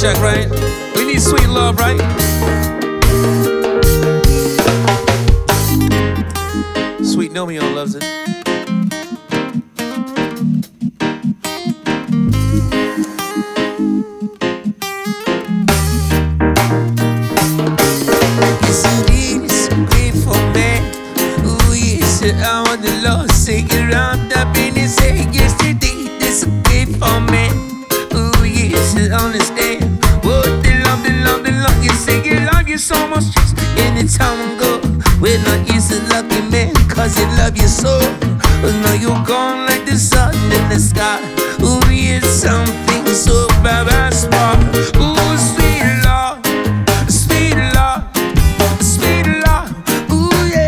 check, right? We need sweet love, right? Sweet Nomeo loves it. Yes, indeed, it's a grateful man. Ooh, yes, I want the Lord say it round up in his head. Yesterday, this a grateful man. Ooh, yes, I understand. Oh, the love, you say you love you so much just anytime ago. We're not used to lucky man, cause you love you so. But now you're gone like the sun in the sky. Ooh, yes, something so very smart. Ooh,